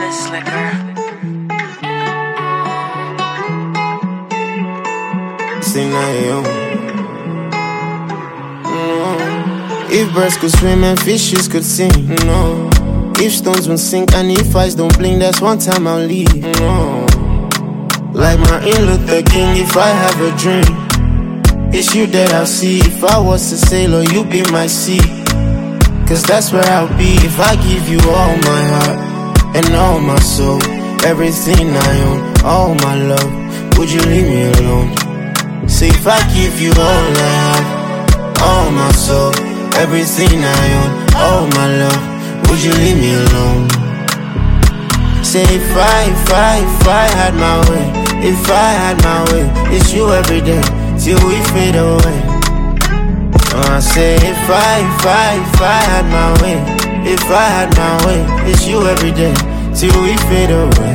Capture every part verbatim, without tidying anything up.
Alice Liquor. Sing that yo. No. If birds could swim and fishes could sing, no. If stones won't sink and if eyes don't blink, that's one time I'll leave. No. Like Martin Luther King, if I have a dream, it's you that I'll see. If I was a sailor, you be my sea. Cause that's where I'll be if I give you all my heart and all my soul, everything I own, all my love. Would you leave me alone? Say if I give you all I have, all my soul, everything I own, all my love, would you leave me alone? Say if I, if I, if I had my way, if I had my way, it's you every day, till we fade away. Oh, I say if I, if I, if I had my way, if I had my way, it's you every day, till we fade away.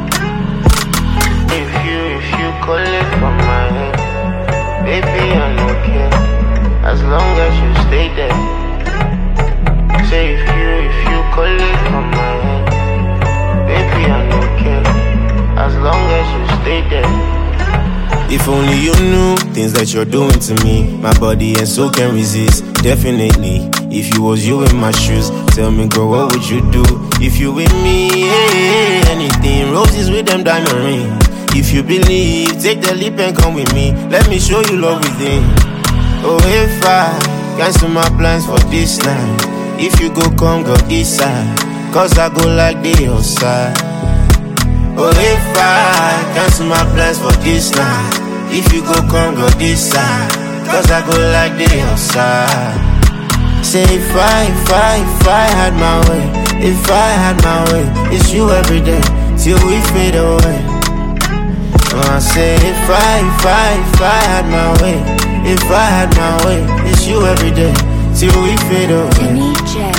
If you, if you call it from my head, baby, I don't care, as long as you stay there. Say if you, if you call it from my head, baby, I don't care, as long as you stay there. If only you knew things that you're doing to me, my body and soul can resist, definitely. If you was you in my shoes, tell me girl, what would you do? If you with me, hey, anything, roses with them diamond rings. If you believe, take the leap and come with me. Let me show you love within. Oh, if I cancel my plans for this night, if you go come go this side, cause I go like the outside. Oh, if I cancel my plans for this night, if you go come go this side, cause I go like the outside. Say if I, if I, if I had my way, if I had my way, it's you every day, till we fade away. Oh, I say if I, if I, if I had my way, if I had my way, it's you every day, till we fade away. Jimmy J.